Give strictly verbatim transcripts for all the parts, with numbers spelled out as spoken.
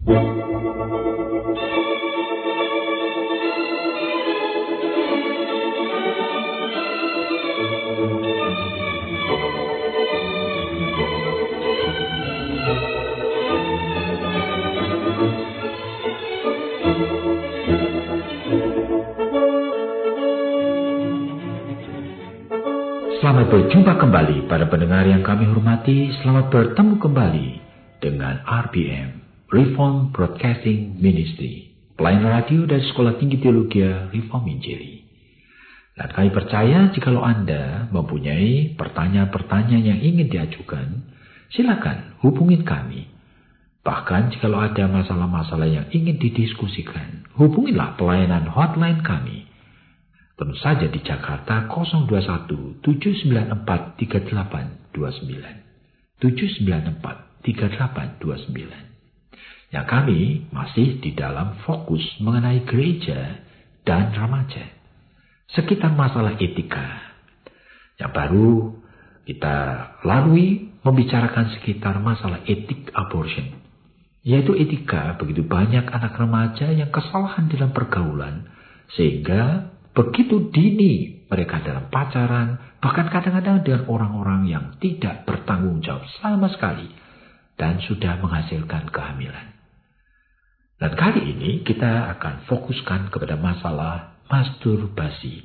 Selamat berjumpa kembali para pendengar yang kami hormati. Selamat bertemu kembali dengan R B M, Reform Broadcasting Ministry, pelayanan radio dari Sekolah Tinggi Teologi Reform Injili. Dan kami percaya jikalau Anda mempunyai pertanyaan-pertanyaan yang ingin diajukan, silakan hubungi kami. Bahkan jikalau ada masalah-masalah yang ingin didiskusikan, hubungilah pelayanan hotline kami. Tentu saja di Jakarta nol dua satu tujuh sembilan empat tiga delapan dua sembilan tujuh sembilan empat tiga delapan dua sembilan. Yang kami masih di dalam fokus mengenai gereja dan remaja sekitar masalah etika. Yang baru kita lalui membicarakan sekitar masalah etik abortion, yaitu etika begitu banyak anak remaja yang kesalahan dalam pergaulan sehingga begitu dini mereka dalam pacaran, bahkan kadang-kadang dengan orang-orang yang tidak bertanggung jawab sama sekali dan sudah menghasilkan kehamilan. Dan kali ini kita akan fokuskan kepada masalah masturbasi.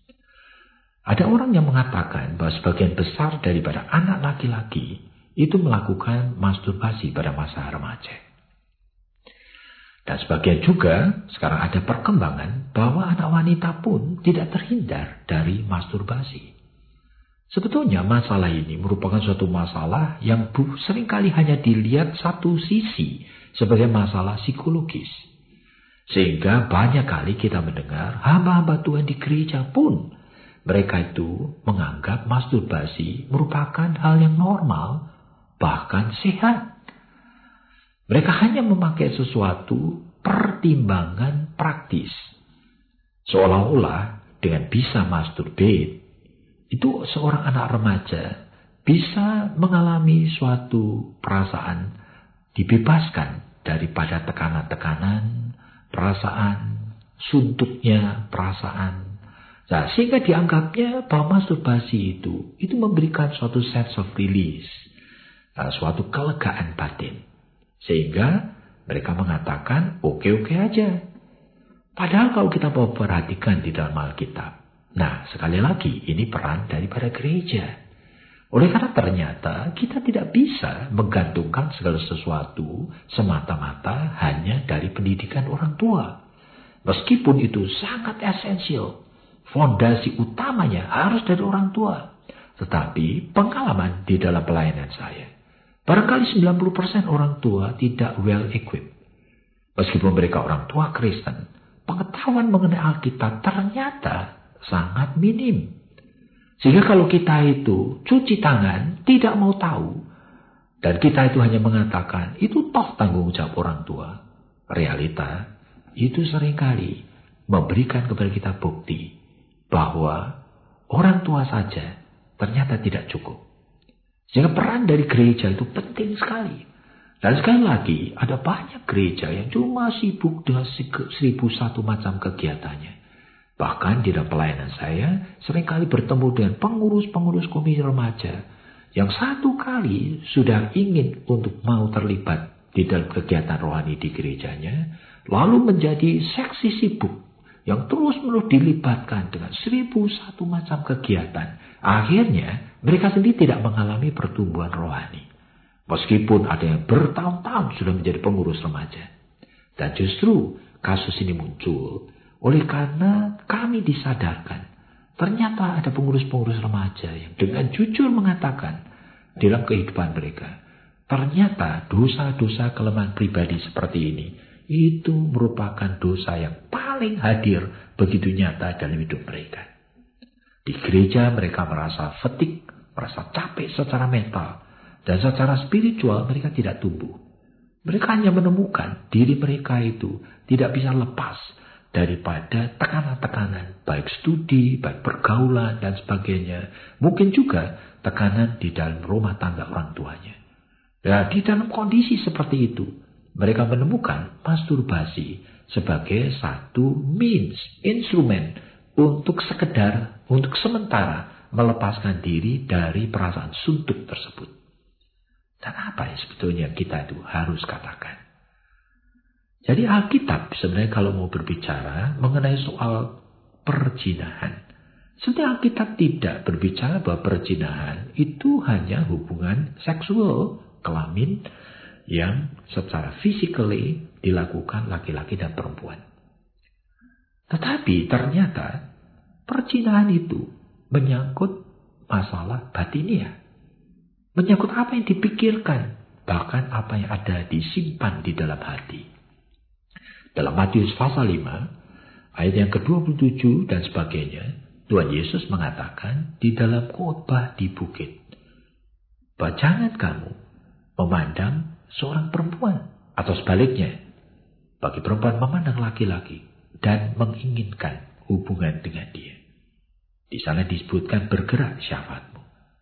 Ada orang yang mengatakan bahwa sebagian besar daripada anak laki-laki itu melakukan masturbasi pada masa remaja. Dan sebagian juga sekarang ada perkembangan bahwa anak wanita pun tidak terhindar dari masturbasi. Sebetulnya masalah ini merupakan suatu masalah yang seringkali hanya dilihat satu sisi sebagai masalah psikologis. Sehingga banyak kali kita mendengar hamba-hamba Tuhan di gereja pun mereka itu menganggap masturbasi merupakan hal yang normal, bahkan sehat. Mereka hanya memakai sesuatu pertimbangan praktis. Seolah-olah dengan bisa masturbate, itu seorang anak remaja bisa mengalami suatu perasaan dibebaskan daripada tekanan-tekanan, perasaan, suntuknya perasaan. Nah, sehingga dianggapnya bahwa masturbasi itu, itu memberikan suatu sense of release, nah, suatu kelegaan batin. Sehingga mereka mengatakan oke-oke aja. Padahal kalau kita mau perhatikan di dalam Alkitab. Nah, sekali lagi ini peran daripada gereja. Oleh karena ternyata kita tidak bisa menggantungkan segala sesuatu semata-mata hanya dari pendidikan orang tua. Meskipun itu sangat esensial. Fondasi utamanya harus dari orang tua. Tetapi pengalaman di dalam pelayanan saya, barangkali sembilan puluh persen orang tua tidak well equipped. Meskipun mereka orang tua Kristen, pengetahuan mengenai Alkitab ternyata sangat minim. Sehingga kalau kita itu cuci tangan, tidak mau tahu, dan kita itu hanya mengatakan, itu toh tanggung jawab orang tua. Realita, itu seringkali memberikan kepada kita bukti bahwa orang tua saja ternyata tidak cukup. Sehingga peran dari gereja itu penting sekali. Dan sekali lagi, ada banyak gereja yang cuma sibuk dengan seribu satu macam kegiatannya. Bahkan di dalam pelayanan saya, seringkali bertemu dengan pengurus-pengurus komisi remaja yang satu kali sudah ingin untuk mau terlibat di dalam kegiatan rohani di gerejanya, lalu menjadi seksi sibuk yang terus-menerus dilibatkan dengan seribu satu macam kegiatan. Akhirnya, mereka sendiri tidak mengalami pertumbuhan rohani. Meskipun ada yang bertahun-tahun sudah menjadi pengurus remaja. Dan justru kasus ini muncul oleh karena kami disadarkan. Ternyata ada pengurus-pengurus remaja yang dengan jujur mengatakan dalam kehidupan mereka, ternyata dosa-dosa kelemahan pribadi seperti ini, itu merupakan dosa yang paling hadir begitu nyata dalam hidup mereka. Di gereja mereka merasa fatigue, merasa capek secara mental, dan secara spiritual mereka tidak tumbuh. Mereka hanya menemukan diri mereka itu tidak bisa lepas daripada tekanan-tekanan, baik studi, baik pergaulan, dan sebagainya. Mungkin juga tekanan di dalam rumah tangga orang tuanya. Dan di dalam kondisi seperti itu, mereka menemukan masturbasi sebagai satu means, instrumen untuk sekedar, untuk sementara melepaskan diri dari perasaan suntuk tersebut. Dan apa yang sebetulnya kita itu harus katakan? Jadi Alkitab sebenarnya kalau mau berbicara mengenai soal perzinahan, sebenarnya Alkitab tidak berbicara bahwa perzinahan itu hanya hubungan seksual, kelamin, yang secara physically dilakukan laki-laki dan perempuan. Tetapi ternyata perzinahan itu menyangkut masalah batinia. Menyangkut apa yang dipikirkan, bahkan apa yang ada disimpan di dalam hati. Dalam Matius pasal lima, ayat yang ke dua puluh tujuh dan sebagainya, Tuhan Yesus mengatakan di dalam khotbah di bukit, bahwa jangan kamu memandang seorang perempuan, atau sebaliknya, bagi perempuan memandang laki-laki dan menginginkan hubungan dengan dia. Di sana disebutkan bergerak syahwatmu.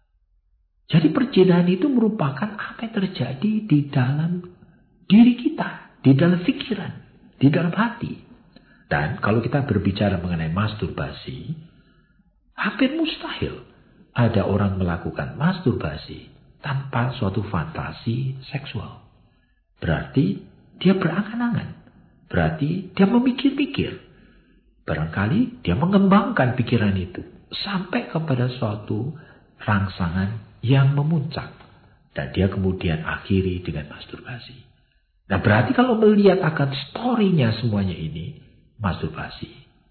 Jadi perzinahan itu merupakan apa yang terjadi di dalam diri kita, di dalam pikiran, di dalam hati. Dan kalau kita berbicara mengenai masturbasi, hampir mustahil ada orang melakukan masturbasi tanpa suatu fantasi seksual. Berarti dia berangan-angan. Berarti dia memikir-mikir. Barangkali dia mengembangkan pikiran itu sampai kepada suatu rangsangan yang memuncak. Dan dia kemudian akhiri dengan masturbasi. Nah berarti kalau melihat akan story-nya semuanya ini, masturbasi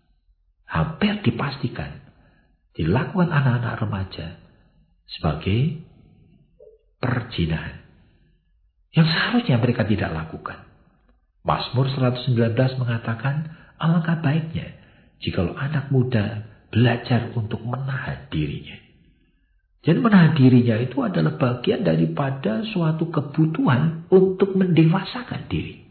hampir dipastikan dilakukan anak-anak remaja sebagai perzinahan yang seharusnya mereka tidak lakukan. Mazmur seratus sembilan belas mengatakan alangkah baiknya jikalau anak muda belajar untuk menahan dirinya. Jadi menahan dirinya itu adalah bagian daripada suatu kebutuhan untuk mendewasakan diri.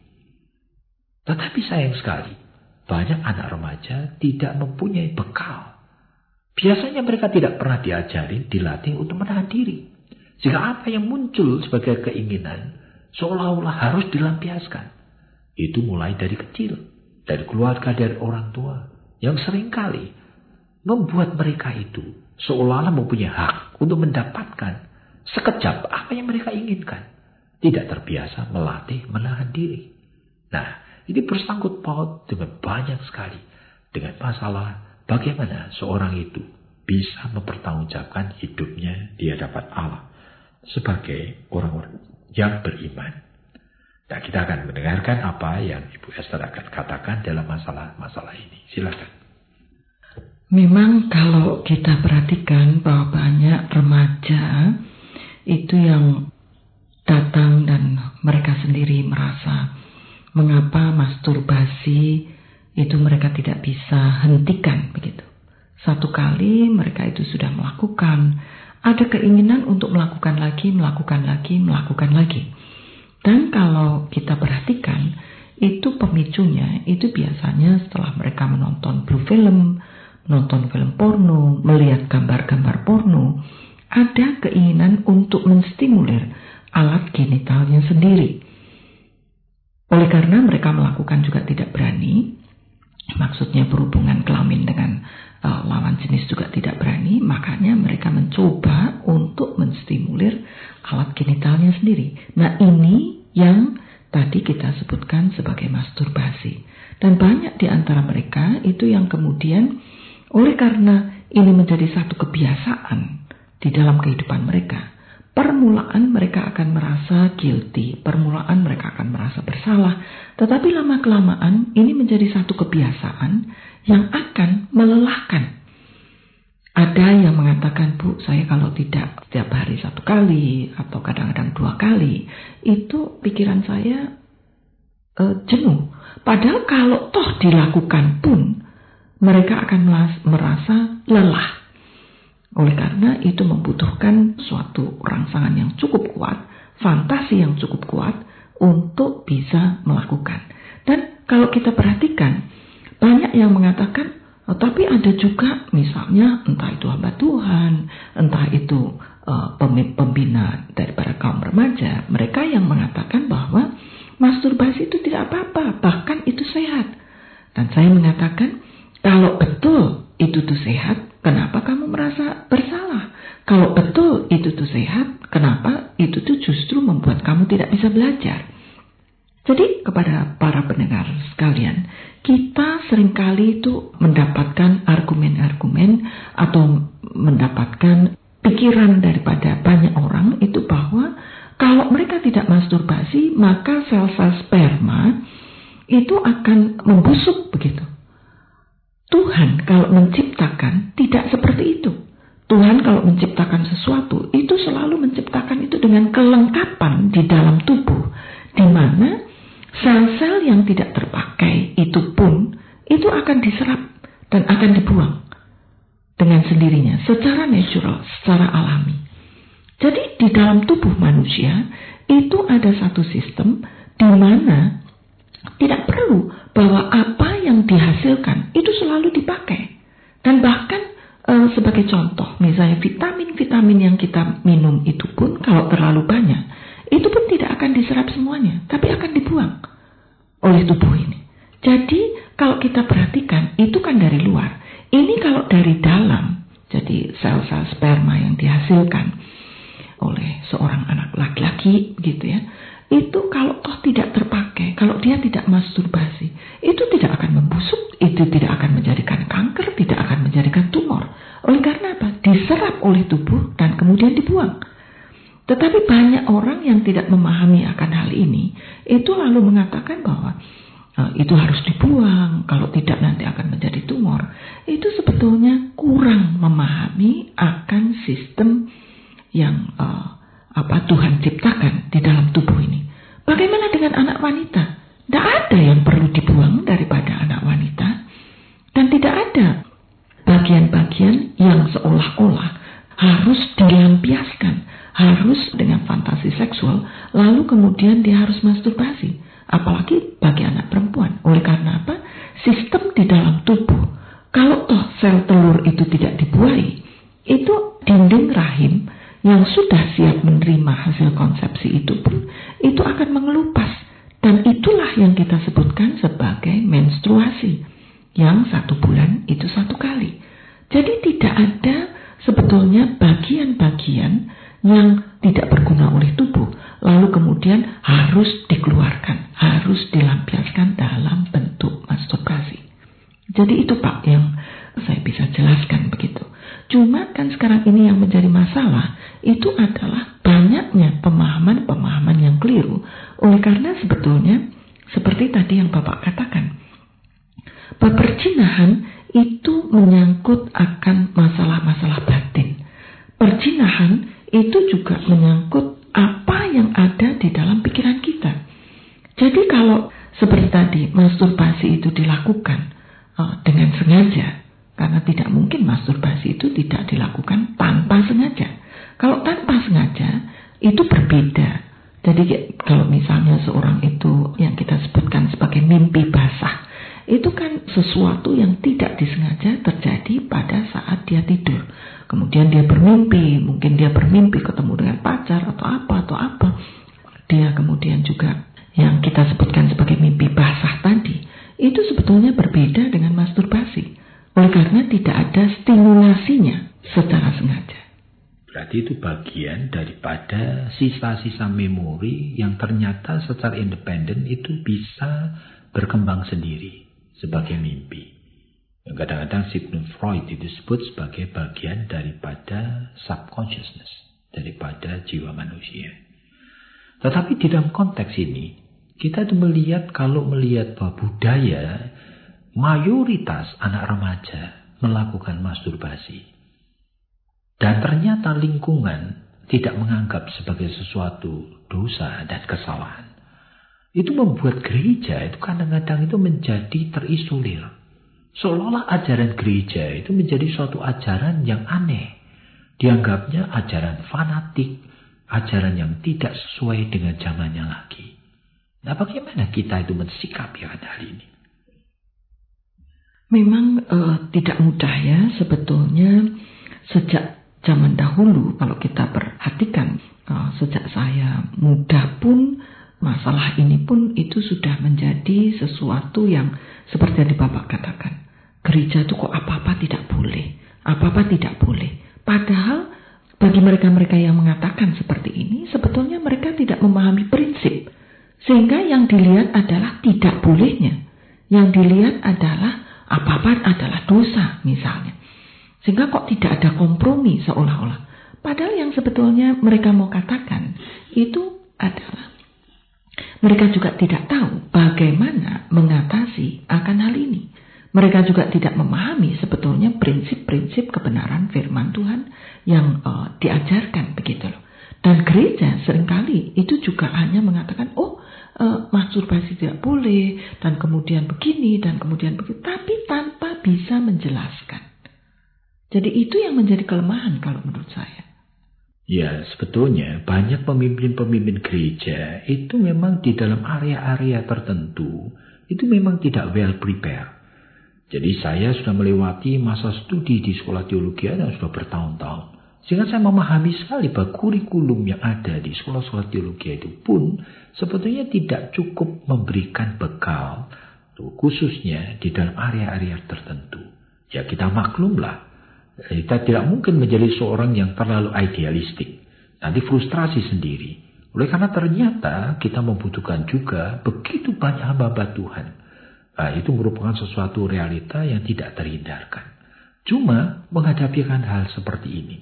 Tetapi sayang sekali, banyak anak remaja tidak mempunyai bekal. Biasanya mereka tidak pernah diajarin, dilatih untuk menahan diri. Jika apa yang muncul sebagai keinginan, seolah-olah harus dilampiaskan. Itu mulai dari kecil, dari keluarga, dari orang tua, yang seringkali membuat mereka itu seolah-olah mempunyai hak untuk mendapatkan sekejap apa yang mereka inginkan. Tidak terbiasa melatih menahan diri. Nah, ini bersangkut paut dengan banyak sekali. Dengan masalah bagaimana seorang itu bisa mempertanggungjawabkan hidupnya di hadapan Allah sebagai orang-orang yang beriman. Nah, kita akan mendengarkan apa yang Ibu Esther akan katakan dalam masalah-masalah ini. Silakan. Memang kalau kita perhatikan bahwa banyak remaja itu yang datang dan mereka sendiri merasa mengapa masturbasi itu mereka tidak bisa hentikan begitu. Satu kali mereka itu sudah melakukan, ada keinginan untuk melakukan lagi, melakukan lagi, melakukan lagi. Dan kalau kita perhatikan, itu pemicunya itu biasanya setelah mereka menonton blue film, nonton film porno, melihat gambar-gambar porno, ada keinginan untuk menstimulir alat genitalnya sendiri. Oleh karena mereka melakukan juga tidak berani, maksudnya berhubungan kelamin dengan uh, lawan jenis juga tidak berani, makanya mereka mencoba untuk menstimulir alat genitalnya sendiri. Nah ini yang tadi kita sebutkan sebagai masturbasi. Dan banyak di antara mereka itu yang kemudian oleh karena ini menjadi satu kebiasaan di dalam kehidupan mereka, permulaan mereka akan merasa guilty, permulaan mereka akan merasa bersalah, tetapi lama-kelamaan ini menjadi satu kebiasaan yang akan melelahkan. Ada yang mengatakan, Bu, saya kalau tidak setiap hari satu kali atau kadang-kadang dua kali, itu pikiran saya uh, jenuh. Padahal kalau toh dilakukan pun, mereka akan merasa lelah. Oleh karena itu membutuhkan suatu rangsangan yang cukup kuat, fantasi yang cukup kuat untuk bisa melakukan. Dan kalau kita perhatikan, banyak yang mengatakan, oh, tapi ada juga misalnya entah itu hamba Tuhan, entah itu uh, pembina daripada kaum remaja, mereka yang mengatakan bahwa masturbasi itu tidak apa-apa, bahkan itu sehat. Dan saya mengatakan, kalau betul itu tuh sehat, kenapa kamu merasa bersalah? Kalau betul itu tuh sehat, kenapa itu tuh justru membuat kamu tidak bisa belajar? Jadi kepada para pendengar sekalian, kita seringkali itu mendapatkan argumen-argumen atau mendapatkan pikiran daripada banyak orang itu bahwa kalau mereka tidak masturbasi, maka sel-sel sperma itu akan membusuk begitu. Tuhan kalau menciptakan tidak seperti itu. Tuhan kalau menciptakan sesuatu itu selalu menciptakan itu dengan kelengkapan di dalam tubuh, di mana sel-sel yang tidak terpakai itu pun itu akan diserap dan akan dibuang dengan sendirinya, secara natural, secara alami. Jadi di dalam tubuh manusia itu ada satu sistem di mana tidak perlu bahwa apa yang dihasilkan itu selalu dipakai. Dan bahkan e, sebagai contoh, misalnya vitamin-vitamin yang kita minum itu pun kalau terlalu banyak, itu pun tidak akan diserap semuanya, tapi akan dibuang oleh tubuh ini. Jadi kalau kita perhatikan, itu kan dari luar. Ini kalau dari dalam, jadi sel-sel sperma yang dihasilkan oleh seorang anak laki-laki gitu ya, itu kalau toh tidak terpakai, kalau dia tidak masturbasi, itu tidak akan membusuk, itu tidak akan menjadikan kanker, tidak akan menjadikan tumor. Oleh karena apa? Diserap oleh tubuh dan kemudian dibuang. Tetapi banyak orang yang tidak memahami akan hal ini, itu lalu mengatakan bahwa uh, itu harus dibuang, kalau tidak nanti akan menjadi tumor. Itu sebetulnya kurang memahami akan sistem yang uh, apa Tuhan ciptakan di dalam tubuh ini. Bagaimana dengan anak wanita? Tidak ada yang perlu dibuang daripada anak wanita. Dan tidak ada bagian-bagian yang seolah-olah harus dilampiaskan, harus dengan fantasi seksual, lalu kemudian dia harus masturbasi. Apalagi bagi anak perempuan. Oleh karena apa? Sistem di dalam tubuh, kalau toh sel telur itu tidak dibuahi, itu dinding rahim yang sudah siap menerima hasil konsepsi itu pun, itu akan mengelupas. Dan itulah yang kita sebutkan sebagai menstruasi. Yang satu bulan itu satu kali. Jadi tidak ada sebetulnya bagian-bagian yang tidak berguna oleh tubuh. Lalu kemudian harus dikeluarkan, harus dilampiaskan dalam bentuk masturbasi. Jadi itu Pak yang saya bisa jelaskan begitu. Cuma kan sekarang ini yang menjadi masalah itu adalah banyaknya pemahaman-pemahaman yang keliru. Oleh karena sebetulnya seperti tadi yang Bapak katakan, perzinahan itu menyangkut akan masalah-masalah batin. Perzinahan itu juga menyangkut apa yang ada di dalam pikiran kita. Jadi kalau seperti tadi masturbasi itu dilakukan uh, dengan sengaja, karena tidak mungkin masturbasi itu tidak dilakukan tanpa sengaja. Kalau tanpa sengaja itu berbeda. Jadi kalau misalnya seorang itu yang kita sebutkan sebagai mimpi basah, itu kan sesuatu yang tidak disengaja terjadi pada saat dia tidur. Kemudian dia bermimpi, mungkin dia bermimpi ketemu dengan pacar atau apa atau apa. Dia kemudian juga yang kita sebutkan sebagai mimpi basah tadi, itu sebetulnya berbeda dengan masturbasi. Oleh karena tidak ada stimulasinya secara sengaja. Berarti itu bagian daripada sisa-sisa memori yang ternyata secara independen itu bisa berkembang sendiri sebagai mimpi. Yang kadang-kadang Sigmund Freud itu disebut sebagai bagian daripada subconsciousness, daripada jiwa manusia. Tetapi di dalam konteks ini, kita itu melihat kalau melihat bahwa budaya mayoritas anak remaja melakukan masturbasi. Dan ternyata lingkungan tidak menganggap sebagai sesuatu dosa dan kesalahan. Itu membuat gereja itu kadang-kadang itu menjadi terisolir. Seolah-olah ajaran gereja itu menjadi suatu ajaran yang aneh. Dianggapnya ajaran fanatik, ajaran yang tidak sesuai dengan zamannya lagi. Nah, bagaimana kita itu mensikapi hal ini? Memang uh, tidak mudah ya sebetulnya sejak zaman dahulu kalau kita perhatikan uh, sejak saya muda pun masalah ini pun itu sudah menjadi sesuatu yang seperti yang Bapak katakan. Gereja itu kok apa-apa tidak boleh, apa-apa tidak boleh. Padahal bagi mereka-mereka yang mengatakan seperti ini, sebetulnya mereka tidak memahami prinsip. Sehingga yang dilihat adalah tidak bolehnya. Yang dilihat adalah apa-apa adalah dosa misalnya. Sehingga kok tidak ada kompromi seolah-olah. Padahal yang sebetulnya mereka mau katakan itu adalah mereka juga tidak tahu bagaimana mengatasi akan hal ini. Mereka juga tidak memahami sebetulnya prinsip-prinsip kebenaran firman Tuhan yang uh, diajarkan begitu loh. Dan gereja seringkali itu juga hanya mengatakan, oh uh, masturbasi tidak boleh, dan kemudian begini, dan kemudian begitu. Tapi tanpa bisa menjelaskan. Jadi itu yang menjadi kelemahan kalau menurut saya. Ya, sebetulnya banyak pemimpin-pemimpin gereja itu memang di dalam area-area tertentu itu memang tidak well prepared. Jadi saya sudah melewati masa studi di sekolah teologi yang sudah bertahun-tahun. Sehingga saya memahami sekali bahwa kurikulum yang ada di sekolah-sekolah teologi itu pun sebetulnya tidak cukup memberikan bekal, tuh, khususnya di dalam area-area tertentu. Ya kita maklumlah. Kita tidak mungkin menjadi seorang yang terlalu idealistik. Nanti frustrasi sendiri. Oleh karena ternyata kita membutuhkan juga begitu banyak hamba-hamba Tuhan. Nah, itu merupakan sesuatu realita yang tidak terhindarkan. Cuma menghadapi hal seperti ini.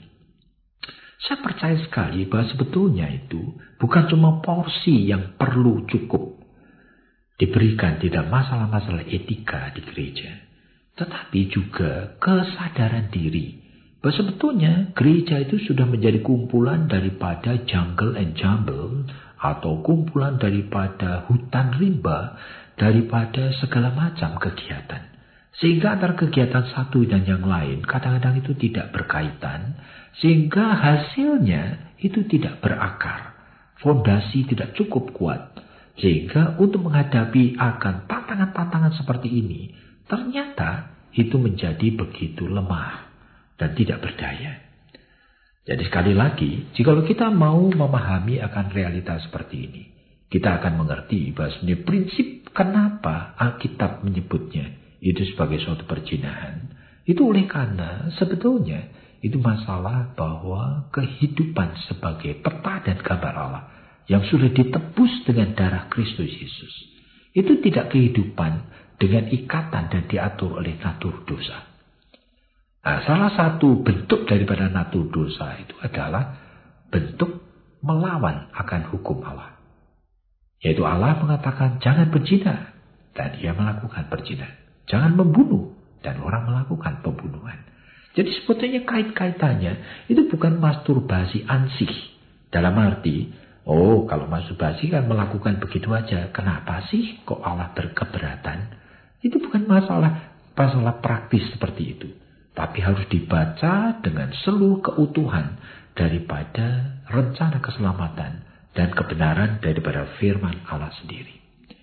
Saya percaya sekali bahwa sebetulnya itu bukan cuma porsi yang perlu cukup diberikan di dalam masalah-masalah etika di gereja. Tetapi juga kesadaran diri. Bahwa sebetulnya gereja itu sudah menjadi kumpulan daripada jungle and jumble. Atau kumpulan daripada hutan rimba. Daripada segala macam kegiatan. Sehingga antara kegiatan satu dan yang lain kadang-kadang itu tidak berkaitan. Sehingga hasilnya itu tidak berakar. Fondasi tidak cukup kuat. Sehingga untuk menghadapi akan tantangan-tantangan seperti ini, ternyata itu menjadi begitu lemah dan tidak berdaya. Jadi sekali lagi, jika kita mau memahami akan realitas seperti ini, kita akan mengerti bahwa sebenarnya prinsip kenapa Alkitab menyebutnya itu sebagai suatu perzinahan. Itu oleh karena sebetulnya itu masalah bahwa kehidupan sebagai peta dan gambar Allah yang sudah ditebus dengan darah Kristus Yesus. Itu tidak kehidupan dengan ikatan dan diatur oleh natur dosa. Nah, salah satu bentuk daripada natur dosa itu adalah bentuk melawan akan hukum Allah. Yaitu Allah mengatakan jangan berzina dan ia melakukan berzina. Jangan membunuh dan orang melakukan pembunuhan. Jadi sebetulnya kait-kaitannya itu bukan masturbasi ansih. Dalam arti, oh kalau masturbasi kan melakukan begitu aja. Kenapa sih kok Allah berkeberatan? Itu bukan masalah masalah praktis seperti itu. Tapi harus dibaca dengan seluruh keutuhan daripada rencana keselamatan dan kebenaran daripada firman Allah sendiri.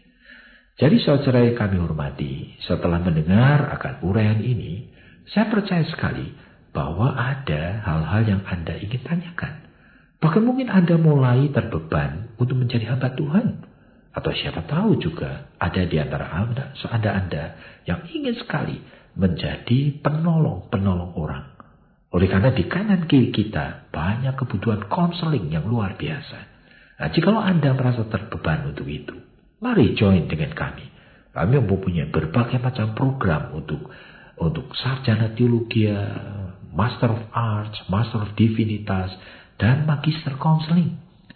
Jadi saudara yang kami hormati, setelah mendengar akan uraian ini, saya percaya sekali bahwa ada hal-hal yang Anda ingin tanyakan. Bahkan mungkin Anda mulai terbeban untuk menjadi hamba Tuhan. Atau siapa tahu juga ada di antara Anda, Anda yang ingin sekali menjadi penolong-penolong orang. Oleh karena di kanan kiri kita banyak kebutuhan konseling yang luar biasa. Nah, jika Anda merasa terbeban untuk itu, mari join dengan kami. Kami mempunyai berbagai macam program untuk untuk sarjana teologi, Master of Arts, Master of Divinitas, dan Magister Counseling.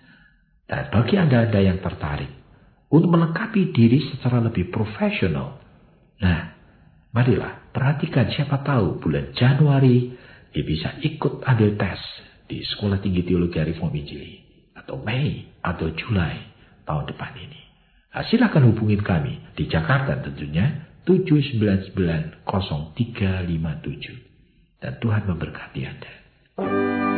Dan bagi Anda-Anda yang tertarik untuk melengkapi diri secara lebih profesional, nah, marilah perhatikan siapa tahu bulan Januari dia bisa ikut ambil tes di Sekolah Tinggi Teologi Reform Injili. Atau Mei atau Juli tahun depan ini. Nah, silakan hubungin kami di Jakarta tentunya tujuh sembilan sembilan nol tiga lima tujuh. Dan Tuhan memberkati Anda.